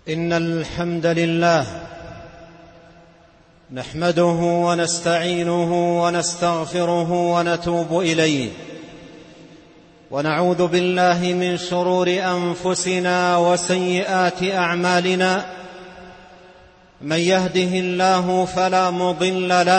إن الحمد لله نحمده ونستعينه ونستغفره ونتوب إليه، ونعوذ بالله من شرور أنفسنا وسيئات أعمالنا. من يهده الله فلا مضل له،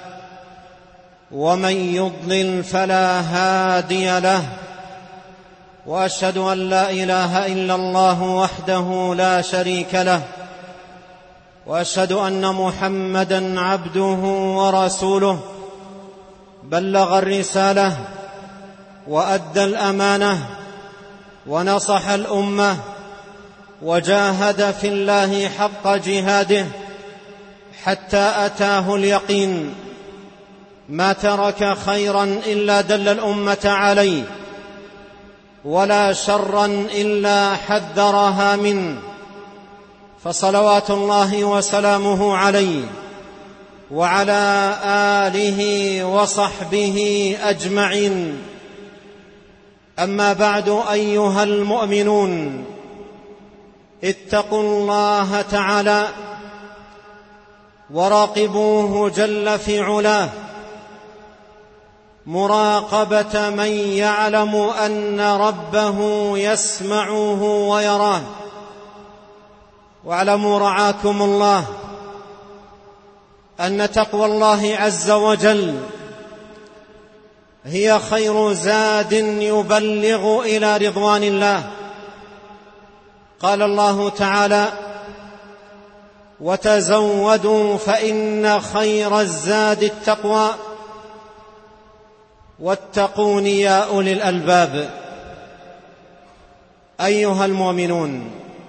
ومن يضلل فلا هادي له، وأشهد أن لا إله إلا الله وحده لا شريك له، وأشهد أن محمدًا عبده ورسوله، بلغ الرسالة وأدى الأمانة ونصح الأمة، وجاهد في الله حق جهاده حتى أتاه اليقين. ما ترك خيرًا إلا دل الأمة عليه، ولا شرًا إلا حذرها منه، فصلوات الله وسلامه عليه وعلى آله وصحبه أجمعين. أما بعد، أيها المؤمنون، اتقوا الله تعالى وراقبوه جل في علاه مراقبة من يعلم أن ربه يسمعه ويراه. واعلموا رعاكم الله أن تقوى الله عز وجل هي خير زاد يبلغ إلى رضوان الله. قال الله تعالى: وتزودوا فإن خير الزاد التقوى واتقون يا أولي الألباب. أيها المؤمنون،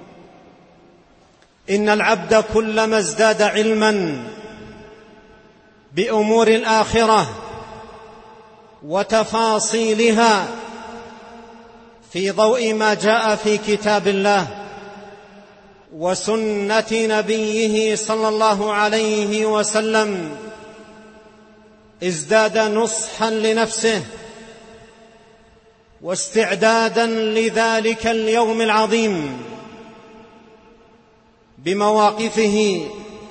إن العبد كلما ازداد علما بأمور الآخرة وتفاصيلها في ضوء ما جاء في كتاب الله وسنة نبيه صلى الله عليه وسلم، ازداد نصحا لنفسه واستعدادا لذلك اليوم العظيم بمواقفه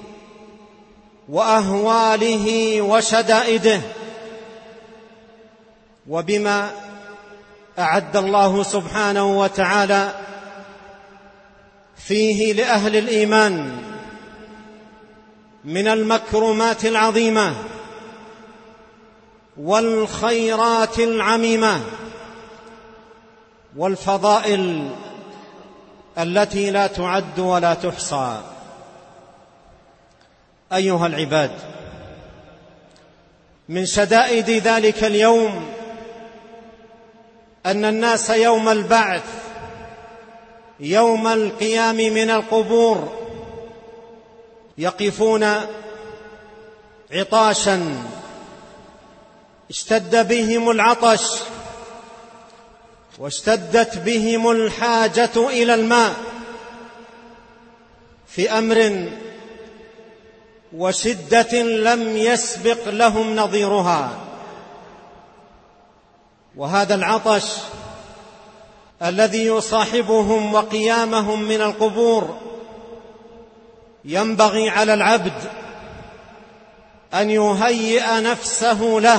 وأهواله وشدائده، وبما أعد الله سبحانه وتعالى فيه لأهل الإيمان من المكرمات العظيمة والخيرات العميمة والفضائل التي لا تعد ولا تحصى. أيها العباد، من شدائد ذلك اليوم أن الناس يوم البعث، يوم القيام من القبور، يقفون عطاشا، اشتد بهم العطش واشتدت بهم الحاجة إلى الماء في أمر وشدة لم يسبق لهم نظيرها. وهذا العطش الذي يصاحبهم وقيامهم من القبور ينبغي على العبد أن يهيئ نفسه له.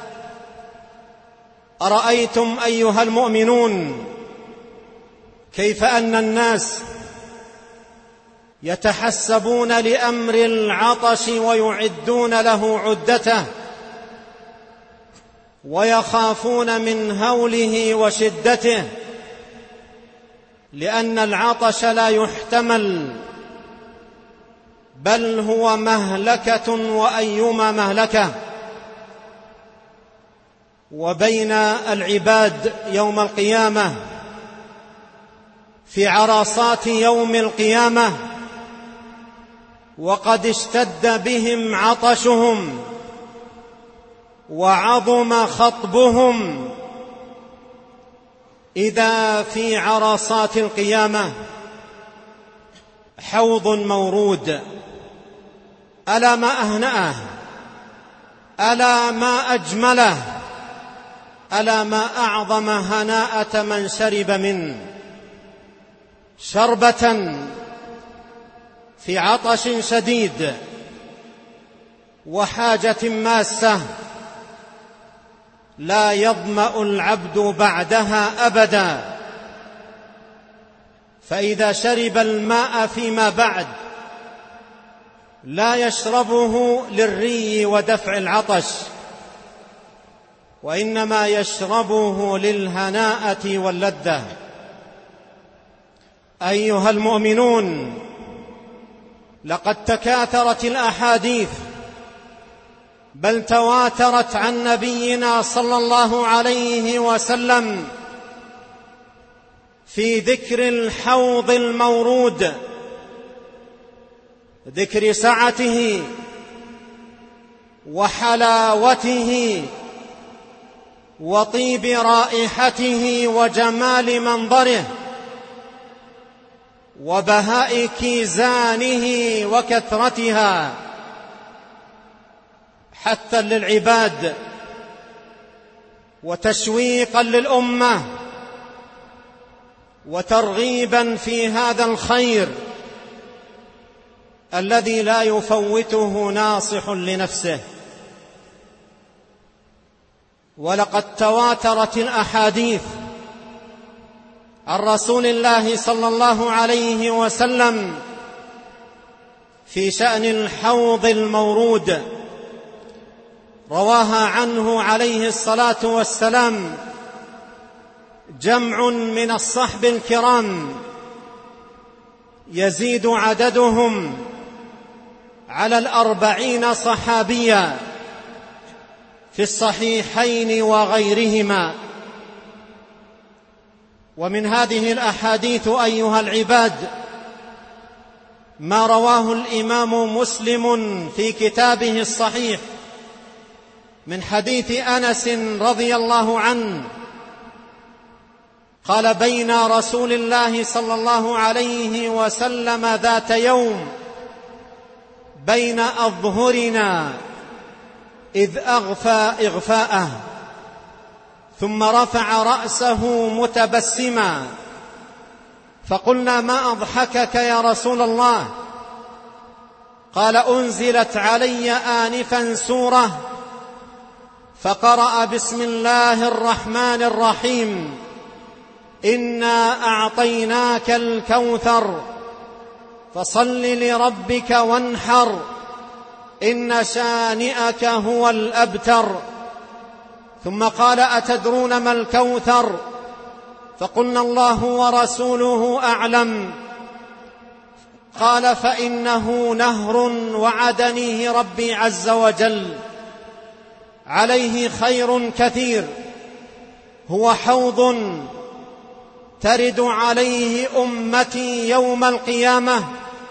أرأيتم أيها المؤمنون كيف أن الناس يتحسبون لأمر العطش ويعدون له عدته، ويخافون من هوله وشدته، لأن العطش لا يحتمل، بل هو مهلكة وأيما مهلكة. وبين العباد يوم القيامة في عرصات يوم القيامة وقد اشتد بهم عطشهم وعظم خطبهم، إذا في عرصات القيامة حوض مورود، ألا ما أهنأه، ألا ما أجمله، ألا ما أعظم هناءة من شرب منه شربة في عطش شديد وحاجة ماسة لا يظمأ العبد بعدها أبدا، فإذا شرب الماء فيما بعد لا يشربه للري ودفع العطش، وإنما يشربه للهناءة واللذة. أيها المؤمنون، لقد تكاثرت الأحاديث بل تواترت عن نبينا صلى الله عليه وسلم في ذكر الحوض المورود، ذكر سعته وحلاوته وطيب رائحته وجمال منظره وبهاء كيزانه وكثرتها، حثا للعباد وتشويقا للأمة وترغيبا في هذا الخير الذي لا يفوته ناصح لنفسه. ولقد تواترت الأحاديث عن رسول الله صلى الله عليه وسلم في شأن الحوض المورود، رواها عنه عليه الصلاة والسلام جمع من الصحب الكرام يزيد عددهم على 40 صحابيا في الصحيحين وغيرهما. ومن هذه الأحاديث أيها العباد ما رواه الإمام مسلم في كتابه الصحيح من حديث أنس رضي الله عنه قال: بين رسول الله صلى الله عليه وسلم ذات يوم بين أظهرنا إذ أغفى إغفاءه، ثم رفع رأسه متبسما، فقلنا: ما أضحكك يا رسول الله؟ قال: أنزلت علي آنفا سورة فقرأ بسم الله الرحمن الرحيم إنا أعطيناك الكوثر فصل لربك وانحر إن شانئك هو الأبتر. ثم قال: أتدرون ما الكوثر؟ فقلنا: الله ورسوله أعلم. قال: فإنه نهر وعدنيه ربي عز وجل، عليه خير كثير، هو حوض ترد عليه أمتي يوم القيامة،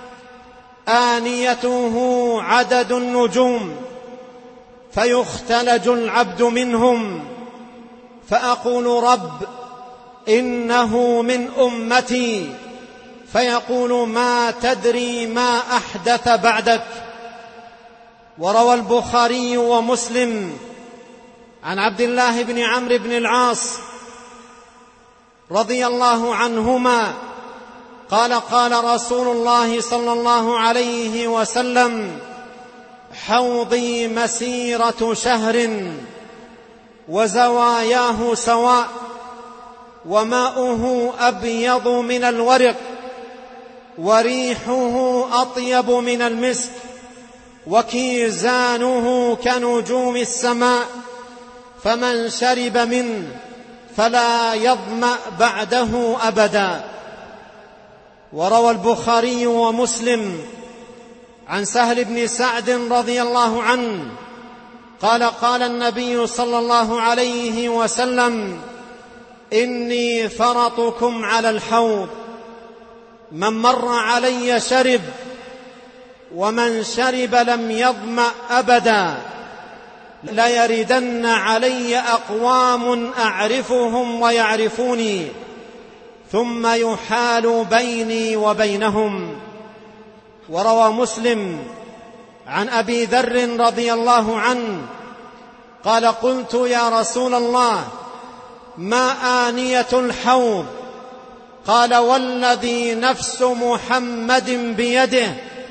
آنيته عدد النجوم، فيختلج العبد منهم، فأقول: رب إنه من أمتي، فيقول: ما تدري ما أحدث بعدك. وروى البخاري ومسلم عن عبد الله بن عمرو بن العاص رضي الله عنهما قال: قال رسول الله صلى الله عليه وسلم: حوضي مسيرة شهر وزواياه سواء، وماؤه أبيض من الورق، وريحه أطيب من المسك، وكيزانه كنجوم السماء، فمن شرب منه فلا يظمأ بعده أبدا. وروى البخاري ومسلم عن سهل بن سعد رضي الله عنه قال: قال النبي صلى الله عليه وسلم: إني فرطكم على الحوض، من مر علي شرب، ومن شرب لم يظمأ أبدا. ليردن علي أقوام أعرفهم ويعرفوني، ثم يحال بيني وبينهم. وروى مسلم عن أبي ذر رضي الله عنه قال: قلت يا رسول الله ما آنية الحوض؟ قال: والذي نفس محمد بيده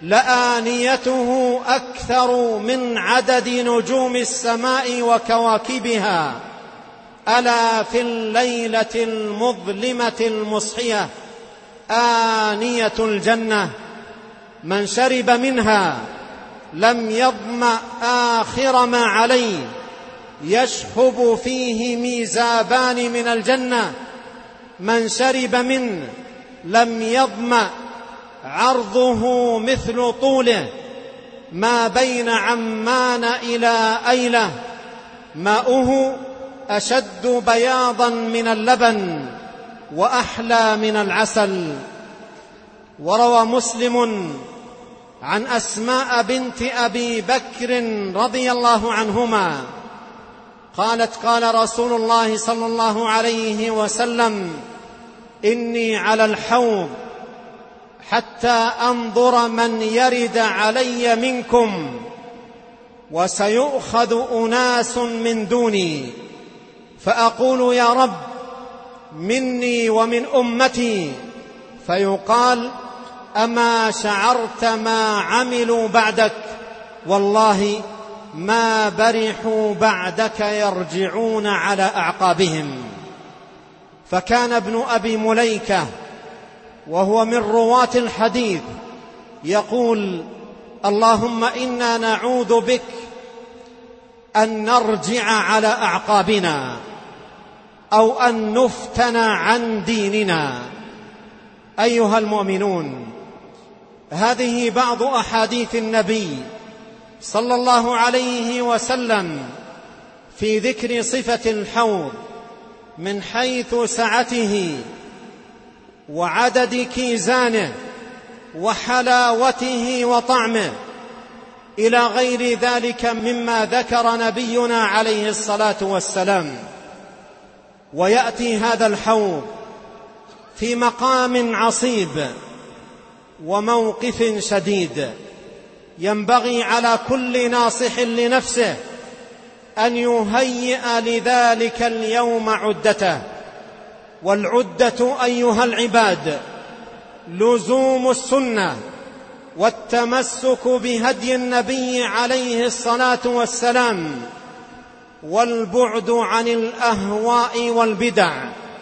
لآنيته أكثر من عدد نجوم السماء وكواكبها. ألا في الليلة المظلمة المصحية آنية الجنة، من شرب منها لم يظمأ آخر ما عليه، يشهب فيه ميزابان من الجنة، من شرب منه لم يظمأ، عرضه مثل طوله، ما بين عمان إلى أيلة، ماؤه أشد بياضا من اللبن وأحلى من العسل. وروى مسلم عن أسماء بنت أبي بكر رضي الله عنهما قالت: قال رسول الله صلى الله عليه وسلم: إني على الحوض حتى أنظر من يرد علي منكم، وسيؤخذ أناس من دوني، فأقول: يا رب مني ومن أمتي، فيقال: أما شعرت ما عملوا بعدك؟ والله ما برحوا بعدك يرجعون على أعقابهم. فكان ابن أبي مليكة وهو من رواة الحديث يقول: اللهم إنا نعوذ بك أن نرجع على أعقابنا أو أن نفتن عن ديننا. أيها المؤمنون، هذه بعض أحاديث النبي صلى الله عليه وسلم في ذكر صفة الحوض من حيث سعته وعدد كيزانه وحلاوته وطعمه، إلى غير ذلك مما ذكر نبينا عليه الصلاة والسلام. ويأتي هذا الحوض في مقام عصيب وموقف شديد، ينبغي على كل ناصح لنفسه أن يهيئ لذلك اليوم عدته. والعدة أيها العباد لزوم السنة والتمسك بهدي النبي عليه الصلاة والسلام، والبعد عن الأهواء والبدع،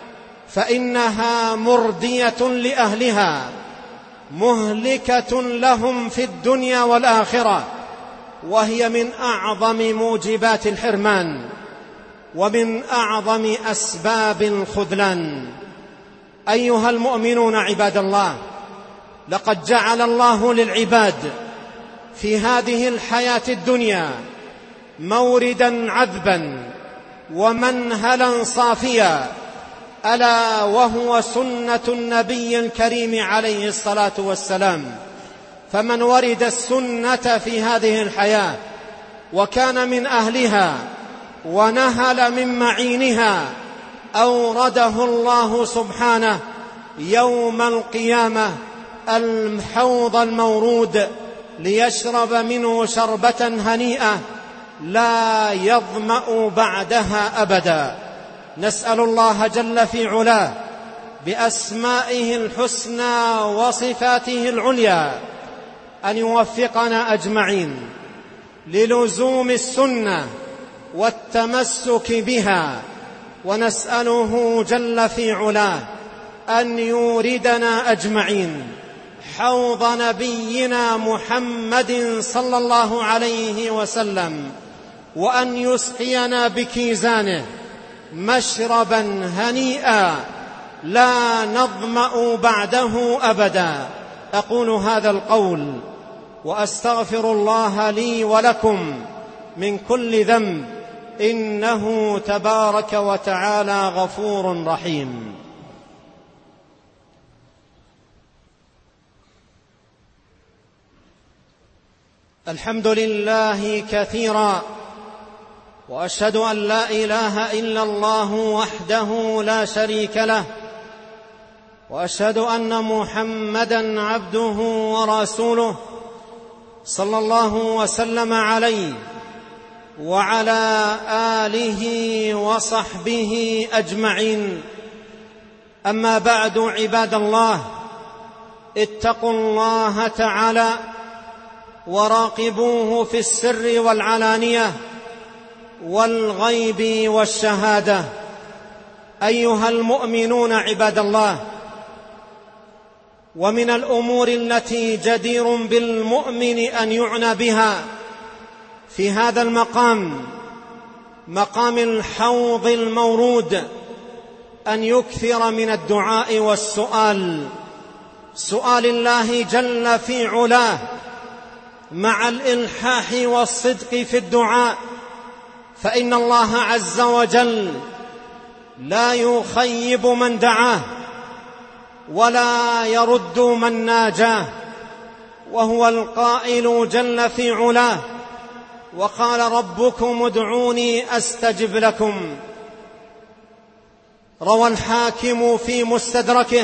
فإنها مردية لأهلها، مهلكة لهم في الدنيا والآخرة، وهي من أعظم موجبات الحرمان ومن أعظم أسباب الخذلان. أيها المؤمنون عباد الله، لقد جعل الله للعباد في هذه الحياة الدنيا موردا عذبا ومنهلا صافيا، ألا وهو سنة النبي الكريم عليه الصلاة والسلام. فمن ورد السنة في هذه الحياة وكان من أهلها ونهل من معينها، أورده الله سبحانه يوم القيامة الحوض المورود ليشرب منه شربة هنيئة لا يظمأ بعدها أبدا. نسأل الله جل في علاه بأسمائه الحسنى وصفاته العليا أن يوفقنا أجمعين للزوم السنة والتمسك بها، ونسأله جل في علاه أن يوردنا أجمعين حوض نبينا محمد صلى الله عليه وسلم، وأن يسقينا بكيزانه مشربا هنيئا لا نظمأ بعده أبدا. أقول هذا القول وأستغفر الله لي ولكم من كل ذنب، إنه تبارك وتعالى غفور رحيم. الحمد لله كثيرا، وأشهد أن لا إله إلا الله وحده لا شريك له، وأشهد أن محمدًا عبده ورسوله صلى الله وسلم عليه وعلى آله وصحبه أجمعين. أما بعد، عباد الله، اتقوا الله تعالى وراقبوه في السر والعلانية والغيب والشهادة. أيها المؤمنون عباد الله، ومن الأمور التي جدير بالمؤمن أن يعنى بها في هذا المقام، مقام الحوض المورود، أن يكثر من الدعاء والسؤال، سؤال الله جل في علاه مع الإلحاح والصدق في الدعاء، فإن الله عز وجل لا يخيب من دعاه ولا يرد من ناجاه، وهو القائل جل في علاه: وقال ربكم ادعوني أستجب لكم. روى الحاكم في مستدركه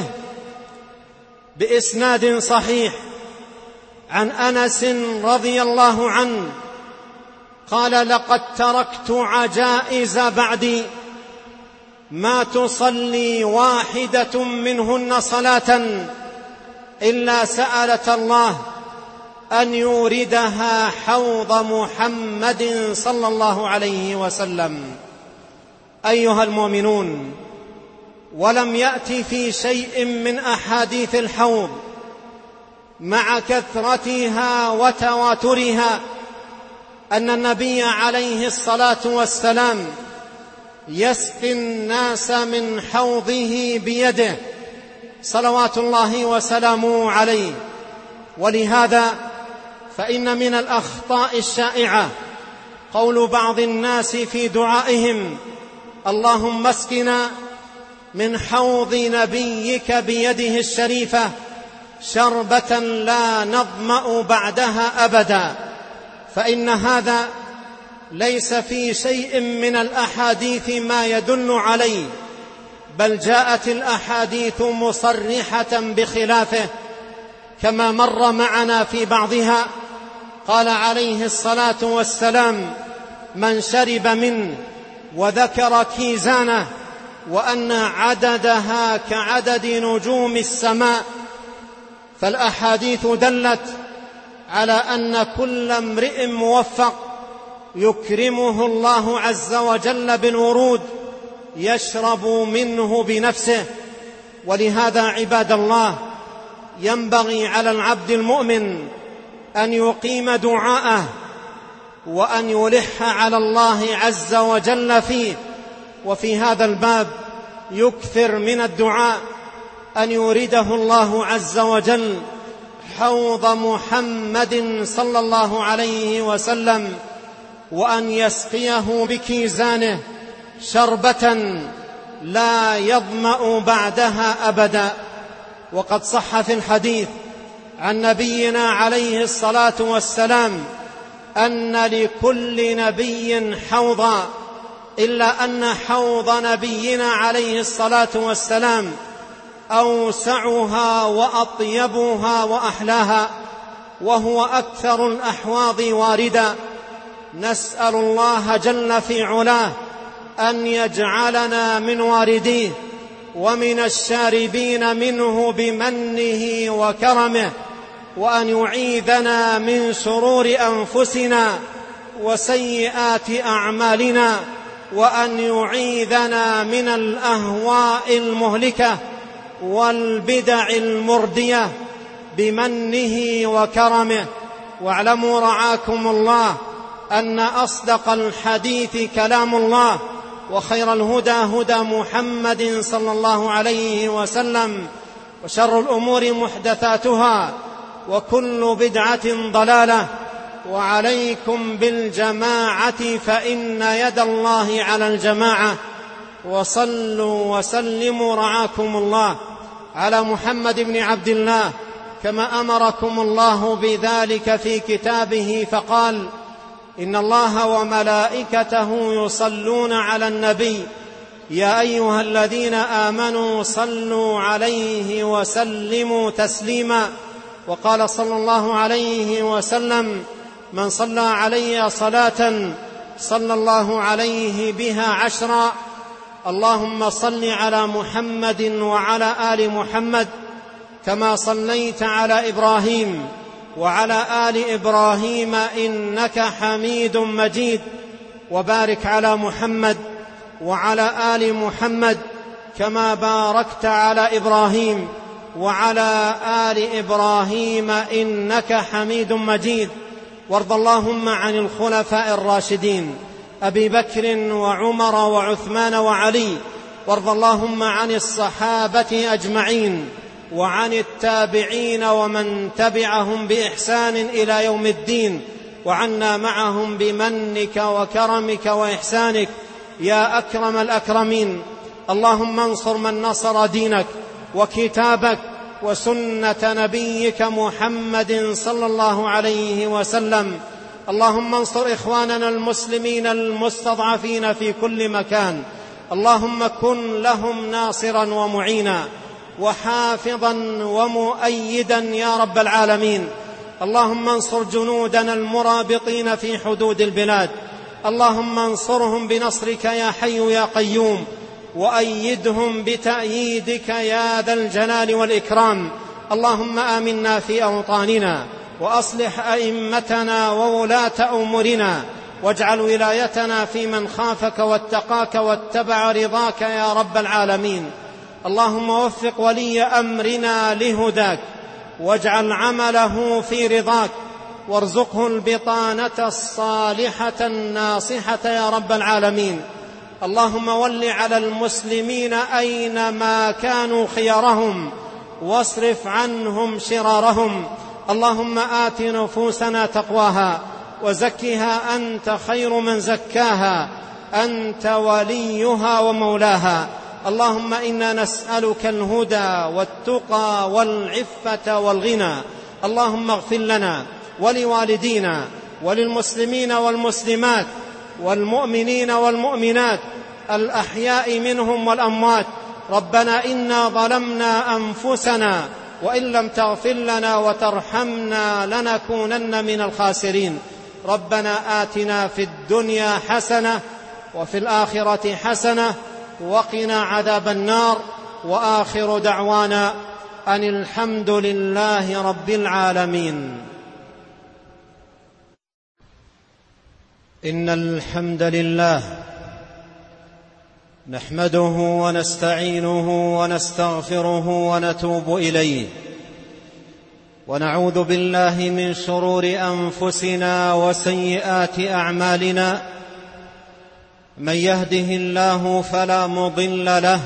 بإسناد صحيح عن أنس رضي الله عنه قال: لقد تركت عجائز بعدي ما تصلي واحدة منهن صلاة إلا سألت الله أن يوردها حوض محمد صلى الله عليه وسلم. أيها المؤمنون، ولم يأتي في شيء من أحاديث الحوض مع كثرتها وتواترها أن النبي عليه الصلاة والسلام يسقي الناس من حوضه بيده صلوات الله وسلامه عليه. ولهذا فإن من الأخطاء الشائعة قول بعض الناس في دعائهم: اللهم اسقنا من حوض نبيك بيده الشريفة شربة لا نظمأ بعدها أبدا، فإن هذا ليس في شيء من الأحاديث ما يدل عليه، بل جاءت الأحاديث مصرحة بخلافه كما مر معنا في بعضها. قال عليه الصلاة والسلام: من شرب منه، وذكر كيزانه وأن عددها كعدد نجوم السماء. فالأحاديث دلت على أن كل امرئ موفق يكرمه الله عز وجل بالورود يشرب منه بنفسه. ولهذا عباد الله ينبغي على العبد المؤمن أن يقيم دعاءه وأن يلح على الله عز وجل فيه. وفي هذا الباب يكثر من الدعاء أن يورده الله عز وجل حوض محمد صلى الله عليه وسلم، وأن يسقيه بكيزانه شربة لا يظمأ بعدها أبدا. وقد صح في الحديث عن نبينا عليه الصلاة والسلام أن لكل نبي حوضا، إلا أن حوض نبينا عليه الصلاة والسلام أوسعها وأطيبها وأحلاها، وهو أكثر الأحواض واردا. نسأل الله جل في علاه أن يجعلنا من وارديه ومن الشاربين منه بمنه وكرمه، وأن يعيذنا من شرور أنفسنا وسيئات أعمالنا، وأن يعيذنا من الأهواء المهلكة والبدع المردية بمنه وكرمه. واعلموا رعاكم الله أن أصدق الحديث كلام الله، وخير الهدى هدى محمد صلى الله عليه وسلم، وشر الأمور محدثاتها، وكل بدعة ضلالة. وعليكم بالجماعة فإن يد الله على الجماعة. وصلوا وسلموا رعاكم الله على محمد بن عبد الله كما أمركم الله بذلك في كتابه، فقال: إن الله وملائكته يصلون على النبي يا أيها الذين آمنوا صلوا عليه وسلموا تسليما. وقال صلى الله عليه وسلم: من صلى علي صلاة صلى الله عليه بها 10. اللهم صل على محمد وعلى آل محمد كما صليت على إبراهيم وعلى آل إبراهيم إنك حميد مجيد، وبارك على محمد وعلى آل محمد كما باركت على إبراهيم وعلى آل إبراهيم إنك حميد مجيد. وارض اللهم عن الخلفاء الراشدين أبي بكر وعمر وعثمان وعلي، وارض اللهم عن الصحابة أجمعين وعن التابعين ومن تبعهم بإحسان إلى يوم الدين، وعنا معهم بمنك وكرمك وإحسانك يا أكرم الأكرمين. اللهم انصر من نصر دينك وكتابك وسنة نبيك محمد صلى الله عليه وسلم. اللهم انصر إخواننا المسلمين المستضعفين في كل مكان، اللهم كن لهم ناصرا ومعينا وحافظا ومؤيدا يا رب العالمين. اللهم انصر جنودنا المرابطين في حدود البلاد، اللهم انصرهم بنصرك يا حي يا قيوم، وأيدهم بتأييدك يا ذا الجلال والإكرام. اللهم آمنا في أوطاننا، وأصلح أئمتنا وولاة أمورنا، واجعل ولايتنا في من خافك واتقاك واتبع رضاك يا رب العالمين. اللهم وفق ولي أمرنا لهداك، واجعل عمله في رضاك، وارزقه البطانة الصالحة الناصحة يا رب العالمين. اللهم ول على المسلمين أينما كانوا خيارهم، واصرف عنهم شرارهم. اللهم آت نفوسنا تقواها وزكها أنت خير من زكاها، أنت وليها ومولاها. اللهم إنا نسألك الهدى والتقى والعفة والغنى. اللهم اغفر لنا ولوالدينا وللمسلمين والمسلمات والمؤمنين والمؤمنات الأحياء منهم والأموات. ربنا إنا ظلمنا أنفسنا، وإن لم تغفر لنا وترحمنا لنكونن من الخاسرين. ربنا آتنا في الدنيا حسنة وفي الآخرة حسنة وقنا عذاب النار. وآخر دعوانا أن الحمد لله رب العالمين. إن الحمد لله نحمده ونستعينه ونستغفره ونتوب إليه، ونعوذ بالله من شرور أنفسنا وسيئات أعمالنا. من يهده الله فلا مضل له،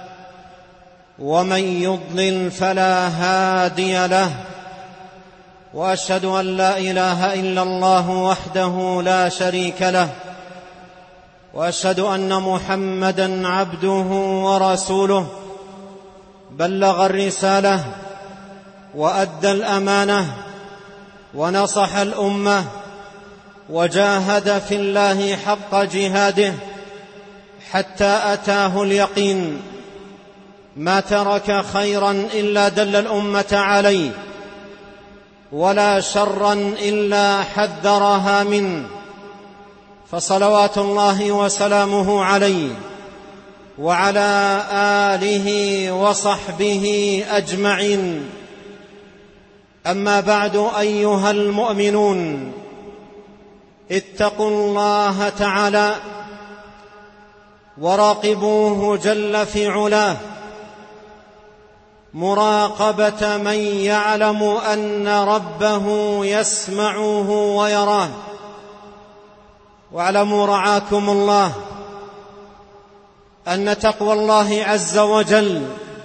ومن يضلل فلا هادي له. وأشهد أن لا إله إلا الله وحده لا شريك له، وأشهد أن محمدًا عبده ورسوله. بلغ الرسالة وأدى الأمانة ونصح الأمة، وجاهد في الله حق جهاده حتى أتاه اليقين. ما ترك خيرا إلا دل الأمة عليه، ولا شرا إلا حذرها منه. فصلوات الله وسلامه عليه وعلى آله وصحبه أجمعين. أما بعد، أيها المؤمنون، اتقوا الله تعالى وراقبوه جل في علاه مراقبة من يعلم أن ربه يسمعه ويراه. واعلموا رعاكم الله أن تقوى الله عز وجل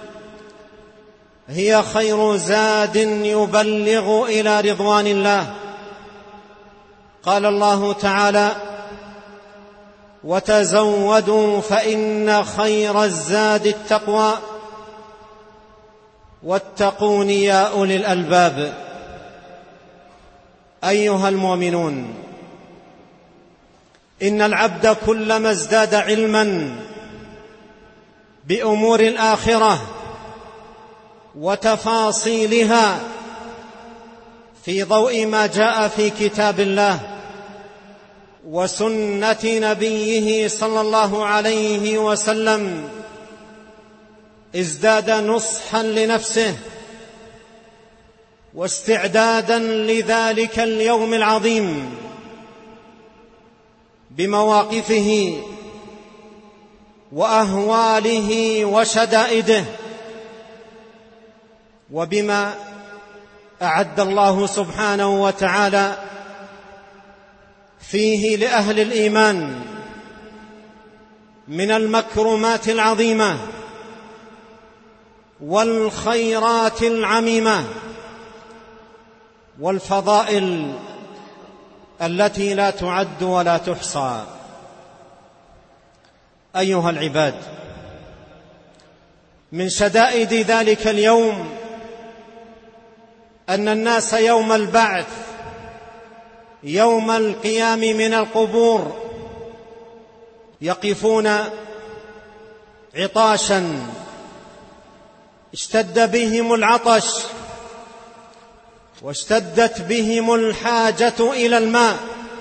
هي خير زاد يبلغ إلى رضوان الله. قال الله تعالى: وتزودوا فإن خير الزاد التقوى واتقون يا أولي الألباب. أيها المؤمنون، إن العبد كلما ازداد علما بأمور الآخرة وتفاصيلها في ضوء ما جاء في كتاب الله وسنة نبيه صلى الله عليه وسلم، ازداد نصحا لنفسه واستعدادا لذلك اليوم العظيم بمواقفه وأهواله وشدائده، وبما أعد الله سبحانه وتعالى فيه لأهل الإيمان من المكرمات العظيمة والخيرات العميمة والفضائل التي لا تعد ولا تحصى. أيها العباد، من شدائد ذلك اليوم أن الناس يوم البعث، يوم القيام من القبور، يقفون عطاشا، اشتد بهم العطش واشتدت بهم الحاجة إلى الماء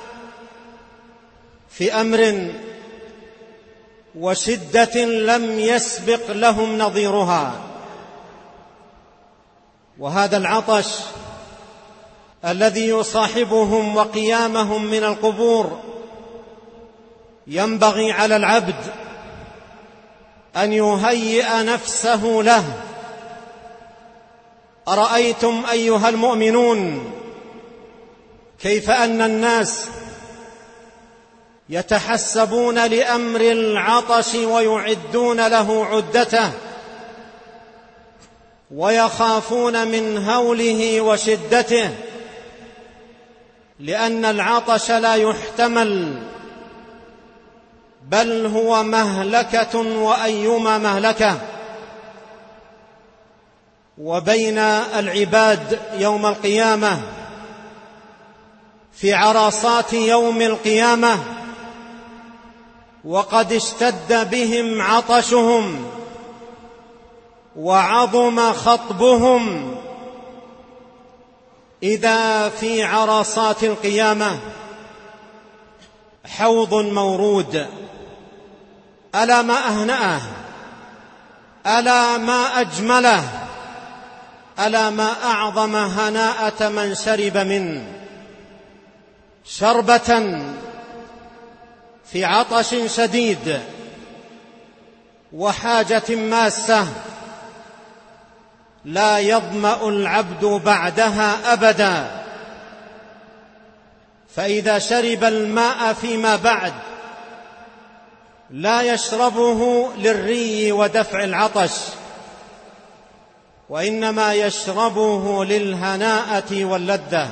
في أمر وشدة لم يسبق لهم نظيرها. وهذا العطش الذي يصاحبهم وقيامهم من القبور ينبغي على العبد أن يهيئ نفسه له. أرأيتم أيها المؤمنون كيف أن الناس يتحسبون لأمر العطش ويعدون له عدته ويخافون من هوله وشدته، لأن العطش لا يحتمل، بل هو مهلكة وأيما مهلكة. وبين العباد يوم القيامة في عرصات يوم القيامة وقد اشتد بهم عطشهم وعظم خطبهم، إذا في عرصات القيامة حوض مورود، ألا ما أهنأه، ألا ما أجمله، ألا ما أعظم هناءة من شرب منه شربة في عطش شديد وحاجة ماسة لا يظمأ العبد بعدها أبدا. فإذا شرب الماء فيما بعد لا يشربه للري ودفع العطش، وإنما يشربه للهناءة واللذة.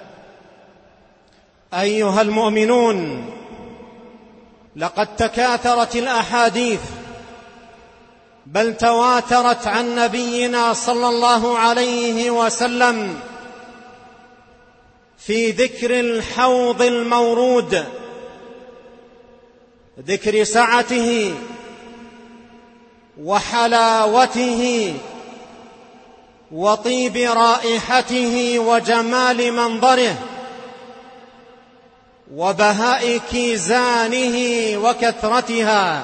أيها المؤمنون، لقد تكاثرت الأحاديث، بل تواترت عن نبينا صلى الله عليه وسلم في ذكر الحوض المورود، ذكر سعته وحلاوته وطيب رائحته وجمال منظره وبهاء كيزانه وكثرتها،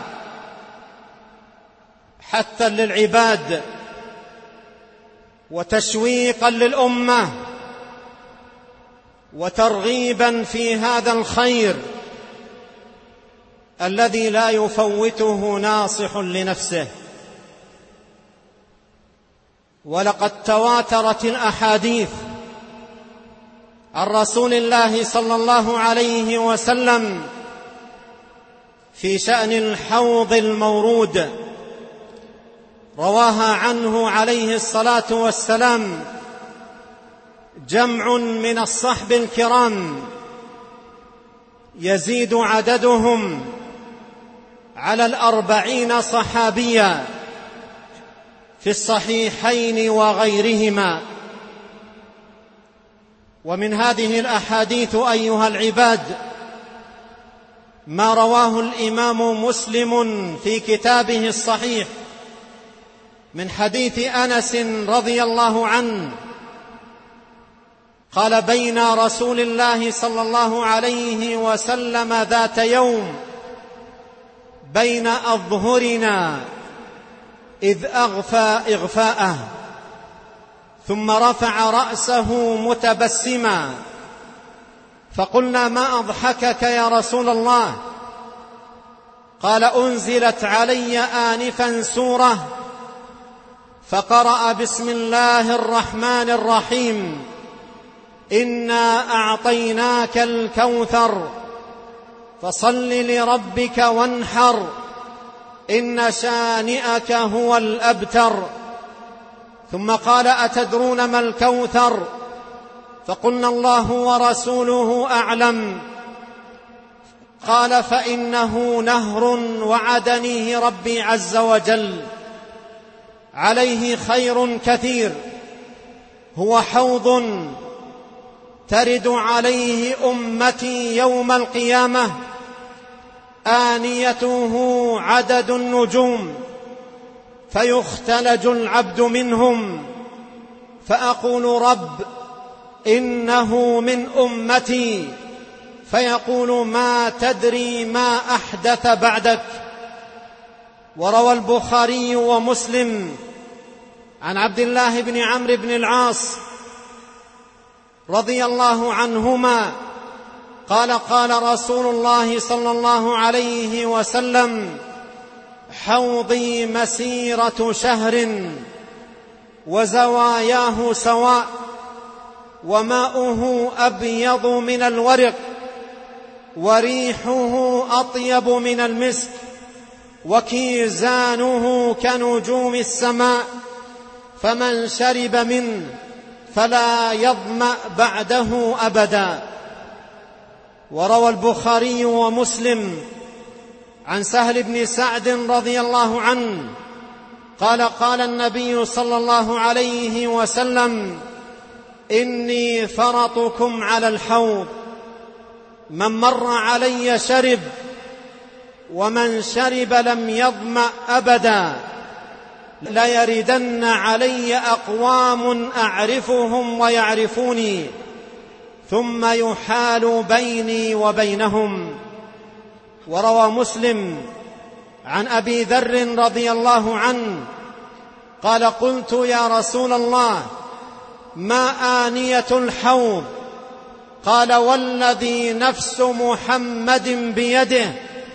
حثا للعباد وتشويقا للأمة وترغيبا في هذا الخير الذي لا يفوته ناصح لنفسه. ولقد تواترت الأحاديث عن رسول الله صلى الله عليه وسلم في شأن الحوض المورود، رواها عنه عليه الصلاة والسلام جمع من الصحب الكرام يزيد عددهم على 40 صحابيا في الصحيحين وغيرهما. ومن هذه الأحاديث أيها العباد ما رواه الإمام مسلم في كتابه الصحيح من حديث أنس رضي الله عنه قال: بين رسول الله صلى الله عليه وسلم ذات يوم بين أظهرنا إذ أغفى إغفاءه ثم رفع رأسه متبسما، فقلنا: ما أضحكك يا رسول الله؟ قال: أنزلت علي آنفا سورة فقرأ بسم الله الرحمن الرحيم إنا أعطيناك الكوثر فصل لربك وانحر إن شانئك هو الأبتر. ثم قال: أتدرون ما الكوثر؟ فقلنا: الله ورسوله أعلم. قال: فإنه نهر وعدنيه ربي عز وجل، عليه خير كثير، هو حوض ترد عليه أمتي يوم القيامة، آنيته عدد النجوم، فيختلج العبد منهم، فأقول: رب إنه من أمتي، فيقول: ما تدري ما أحدث بعدك. وروى البخاري ومسلم عن عبد الله بن عمرو بن العاص رضي الله عنهما قال: قال رسول الله صلى الله عليه وسلم: حوضي مسيرة شهر وزواياه سواء وماؤه أبيض من الورق وريحه أطيب من المسك وكيزانه كنجوم السماء، فمن شرب منه فلا يظمأ بعده أبدا. وروى البخاري ومسلم عن سهل بن سعد رضي الله عنه قال: قال النبي صلى الله عليه وسلم: إني فرطكم على الحوض، من مر علي شرب، ومن شرب لم يظمأ أبدا. ليردن علي أقوام أعرفهم ويعرفوني، ثم يحال بيني وبينهم. وروى مسلم عن أبي ذر رضي الله عنه قال: قلت يا رسول الله ما آنية الحوض؟ قال: والذي نفس محمد بيده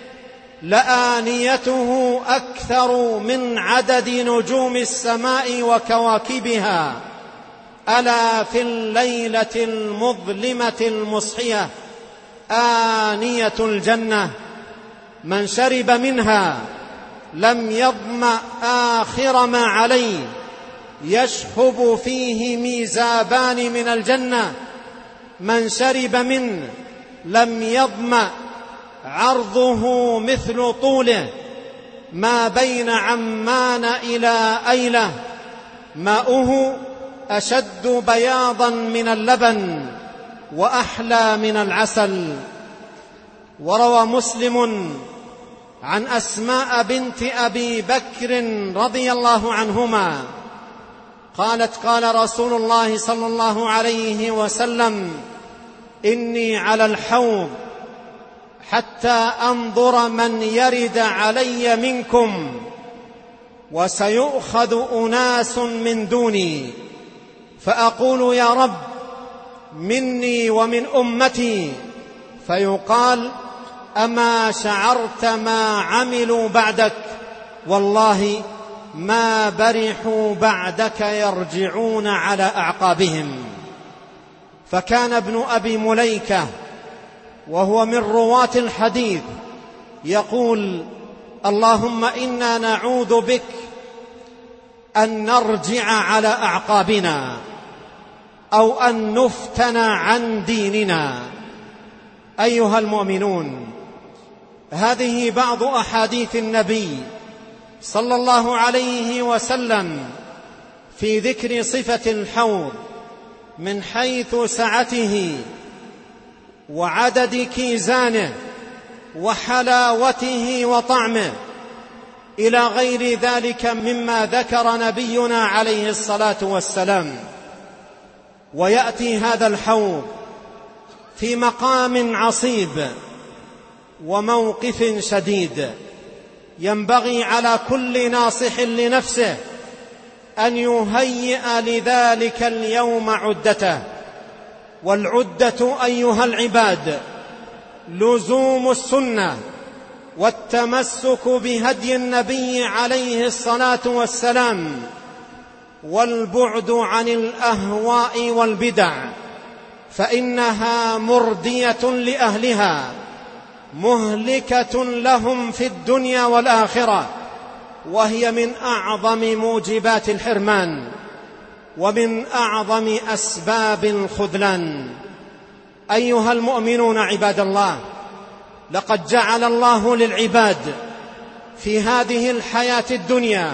لآنيته أكثر من عدد نجوم السماء وكواكبها، ألا في الليلة المظلمة المصحية آنية الجنة، من شرب منها لم يظمأ آخر ما عليه، يشهب فيه ميزابان من الجنة، من شرب منه لم يظمأ، عرضه مثل طوله، ما بين عمان إلى أيلة، ماؤه أشد بياضا من اللبن وأحلى من العسل. وروى مسلم عن أسماء بنت أبي بكر رضي الله عنهما قالت: قال رسول الله صلى الله عليه وسلم: إني على الحوض حتى أنظر من يرد علي منكم، وسيؤخذ أناس من دوني، فأقول: يا رب مني ومن أمتي، فيقال: أما شعرت ما عملوا بعدك؟ والله ما برحوا بعدك يرجعون على أعقابهم. فكان ابن أبي مليكة وهو من رواة الحديث يقول: اللهم إنا نعوذ بك أن نرجع على أعقابنا أو أن نفتن عن ديننا. أيها المؤمنون، هذه بعض أحاديث النبي صلى الله عليه وسلم في ذكر صفة الحوض من حيث سعته وعدد كيزانه وحلاوته وطعمه، إلى غير ذلك مما ذكر نبينا عليه الصلاة والسلام. ويأتي هذا الحوض في مقام عصيب وموقف شديد، ينبغي على كل ناصح لنفسه أن يهيئ لذلك اليوم عدته. والعدة أيها العباد لزوم السنة والتمسك بهدي النبي عليه الصلاة والسلام، والبعد عن الأهواء والبدع، فإنها مردية لأهلها مهلكة لهم في الدنيا والآخرة، وهي من أعظم موجبات الحرمان ومن أعظم أسباب الخذلان. أيها المؤمنون عباد الله، لقد جعل الله للعباد في هذه الحياة الدنيا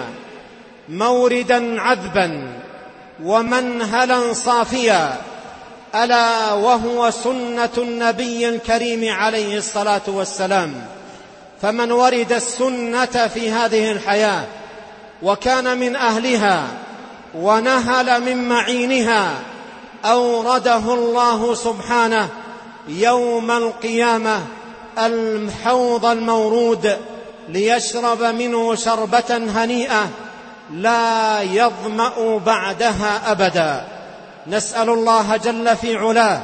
موردا عذبا ومنهلا صافيا، ألا وهو سنة النبي الكريم عليه الصلاة والسلام. فمن ورد السنة في هذه الحياة وكان من أهلها ونهل من معينها، أورده الله سبحانه يوم القيامة الحوض المورود ليشرب منه شربة هنيئة لا يظمأ بعدها أبدا. نسأل الله جل في علاه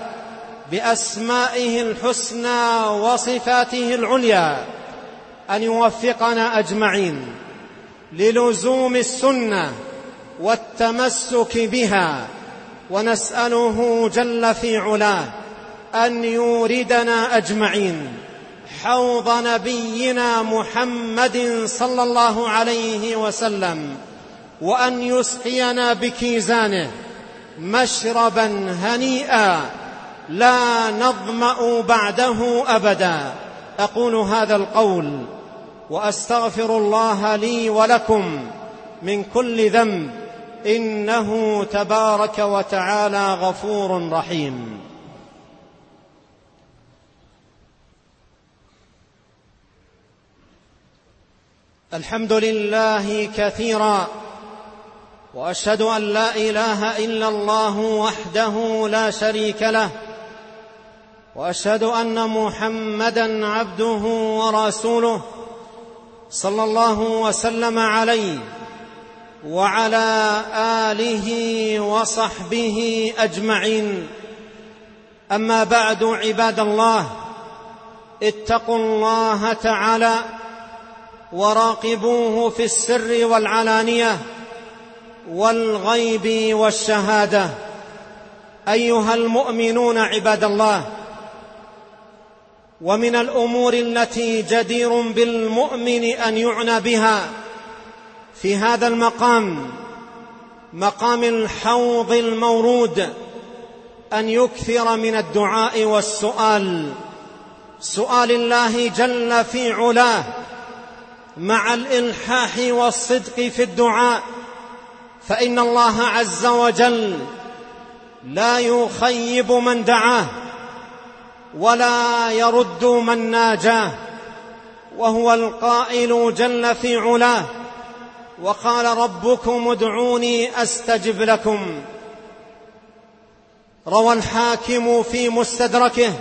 بأسمائه الحسنى وصفاته العليا أن يوفقنا أجمعين للزوم السنة والتمسك بها، ونسأله جل في علاه أن يوردنا أجمعين حوض نبينا محمد صلى الله عليه وسلم، وأن يسقينا بكيزانه مشربا هنيئا لا نظمأ بعده أبدا. أقول هذا القول وأستغفر الله لي ولكم من كل ذنب، إنه تبارك وتعالى غفور رحيم. الحمد لله كثيرا، وأشهد أن لا إله إلا الله وحده لا شريك له، وأشهد أن محمدًا عبده ورسوله صلى الله وسلم عليه وعلى آله وصحبه أجمعين. أما بعد، عباد الله، اتقوا الله تعالى وراقبوه في السر والعلانية والغيب والشهادة. أيها المؤمنون عباد الله، ومن الأمور التي جدير بالمؤمن أن يعنى بها في هذا مقام الحوض المورود أن يكثر من الدعاء والسؤال، سؤال الله جل في علاه مع الإلحاح والصدق في الدعاء، فإن الله عز وجل لا يخيب من دعاه ولا يرد من ناجاه، وهو القائل جل في علاه: وقال ربكم ادعوني أستجب لكم. روى الحاكم في مستدركه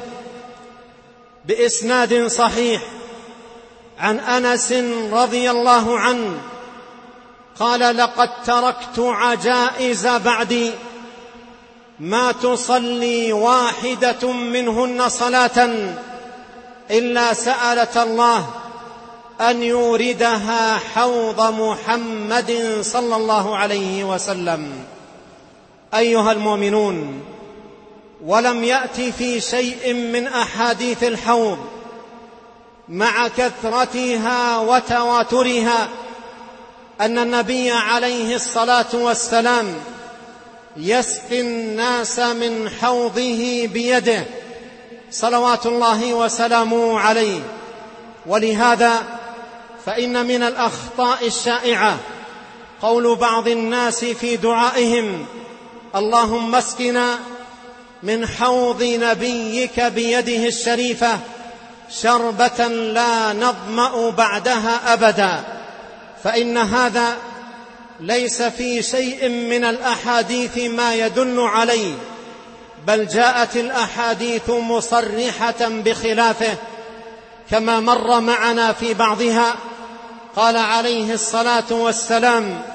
بإسناد صحيح عن أنس رضي الله عنه قال: لقد تركت عجائز بعدي ما تصلي واحدة منهن صلاة إلا سألت الله أن يوردها حوض محمد صلى الله عليه وسلم. أيها المؤمنون، ولم يأتي في شيء من أحاديث الحوض مع كثرتها وتواترها أن النبي عليه الصلاة والسلام يسقي الناس من حوضه بيده صلوات الله وسلامه عليه. ولهذا فإن من الأخطاء الشائعة قول بعض الناس في دعائهم: اللهم اسقنا من حوض نبيك بيده الشريفة شربة لا نظمأ بعدها أبدا، فإن هذا ليس في شيء من الأحاديث ما يدل عليه، بل جاءت الأحاديث مصرحة بخلافه، كما مر معنا في بعضها. قال عليه الصلاة والسلام: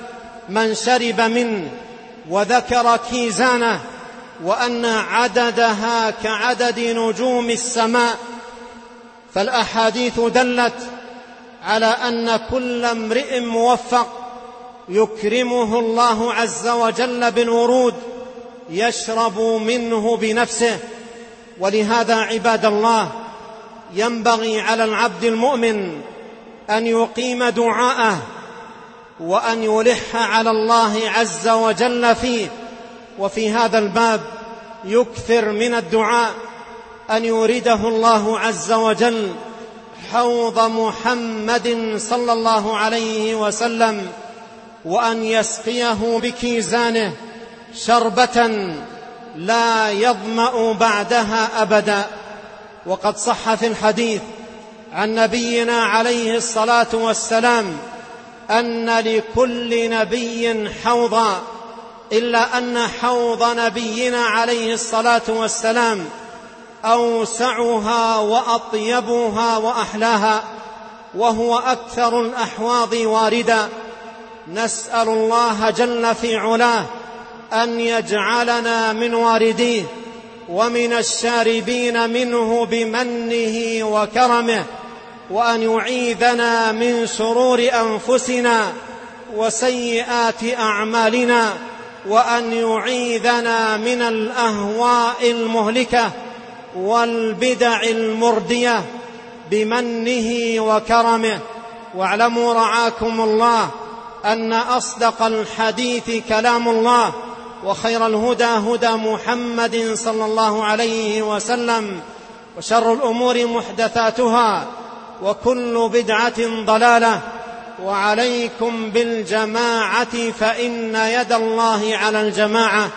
من شرب منه وذكر كيزانه، وأن عددها كعدد نجوم السماء. فالأحاديث دلت على أن كل امرئ موفق يكرمه الله عز وجل بالورود يشرب منه بنفسه. ولهذا عباد الله ينبغي على العبد المؤمن أن يقيم دعاءه وأن يلح على الله عز وجل فيه. وفي هذا الباب يكثر من الدعاء أن يورده الله عز وجل حوض محمد صلى الله عليه وسلم، وأن يسقيه بكيزانه شربة لا يظمأ بعدها أبدا. وقد صح في الحديث عن نبينا عليه الصلاة والسلام أن لكل نبي حوضا، إلا أن حوض نبينا عليه الصلاة والسلام أوسعها وأطيبها وأحلاها، وهو أكثر الأحواض واردا. نسأل الله جل في علاه أن يجعلنا من وارديه ومن الشاربين منه بمنه وكرمه، وأن يعيذنا من شرور أنفسنا وسيئات أعمالنا، وأن يعيذنا من الأهواء المهلكة والبدع المردية بمنه وكرمه. واعلموا رعاكم الله أن أصدق الحديث كلام الله، وخير الهدى هدى محمد صلى الله عليه وسلم، وشر الأمور محدثاتها، وكل بدعة ضلالة. وعليكم بالجماعة فإن يد الله على الجماعة.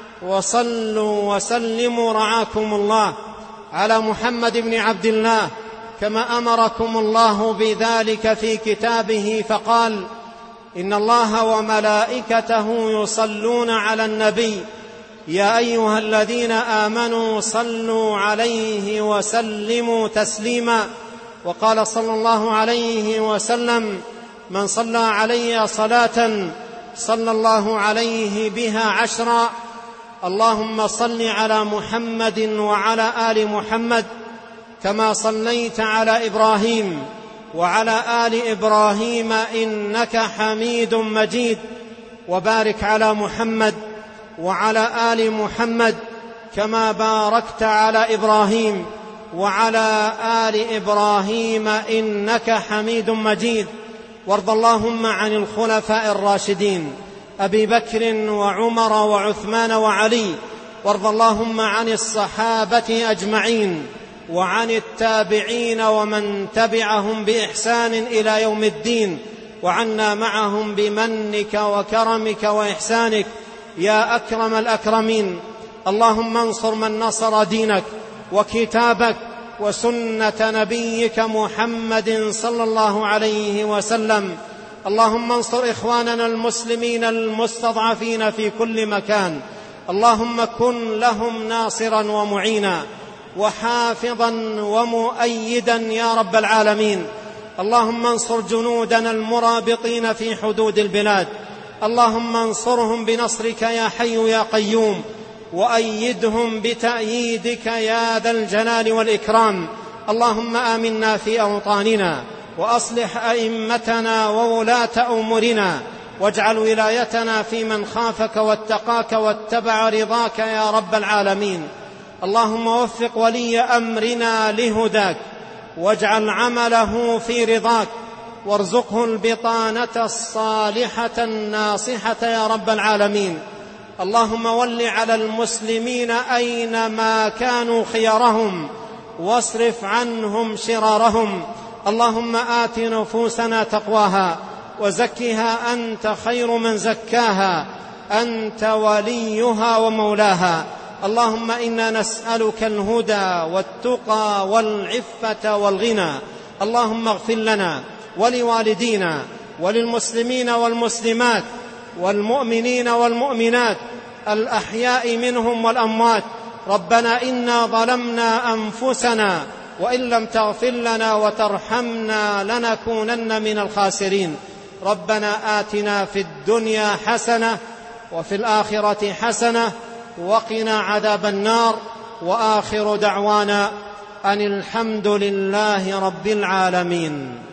وصلوا وسلموا رعاكم الله على محمد بن عبد الله كما أمركم الله بذلك في كتابه، فقال: إن الله وملائكته يصلون على النبي يا أيها الذين آمنوا صلوا عليه وسلموا تسليما. وقال صلى الله عليه وسلم: من صلى علي صلاة صلى الله عليه بها 10. اللهم صل على محمد وعلى آل محمد كما صليت على إبراهيم وعلى آل إبراهيم إنك حميد مجيد، وبارك على محمد وعلى آل محمد كما باركت على إبراهيم وعلى آل إبراهيم إنك حميد مجيد. وارض اللهم عن الخلفاء الراشدين أبي بكر وعمر وعثمان وعلي، وارض اللهم عن الصحابة أجمعين وعن التابعين ومن تبعهم بإحسان إلى يوم الدين، وعنا معهم بمنك وكرمك وإحسانك يا أكرم الأكرمين. اللهم انصر من نصر دينك وكتابك وسنة نبيك محمد صلى الله عليه وسلم. اللهم انصر إخواننا المسلمين المستضعفين في كل مكان. اللهم كن لهم ناصرا ومعينا وحافظا ومؤيدا يا رب العالمين. اللهم انصر جنودنا المرابطين في حدود البلاد. اللهم انصرهم بنصرك يا حي يا قيوم، وأيدهم بتأييدك يا ذا الجلال والإكرام. اللهم آمنا في أوطاننا، وأصلح أئمتنا وولاة أمورنا، واجعل ولايتنا في من خافك واتقاك واتبع رضاك يا رب العالمين. اللهم وفق ولي أمرنا لهداك، واجعل عمله في رضاك، وارزقه البطانة الصالحة الناصحة يا رب العالمين. اللهم ول على المسلمين أينما كانوا خيارهم، واصرف عنهم شرارهم. اللهم آت نفوسنا تقواها وزكها أنت خير من زكاها، أنت وليها ومولاها. اللهم إنا نسألك الهدى والتقى والعفة والغنى. اللهم اغفر لنا ولوالدينا وللمسلمين والمسلمات والمؤمنين والمؤمنات الأحياء منهم والأموات. ربنا إنا ظلمنا أنفسنا وإن لم تغفر لنا وترحمنا لنكونن من الخاسرين. ربنا آتنا في الدنيا حسنة وفي الآخرة حسنة وقنا عذاب النار. وآخر دعوانا أن الحمد لله رب العالمين.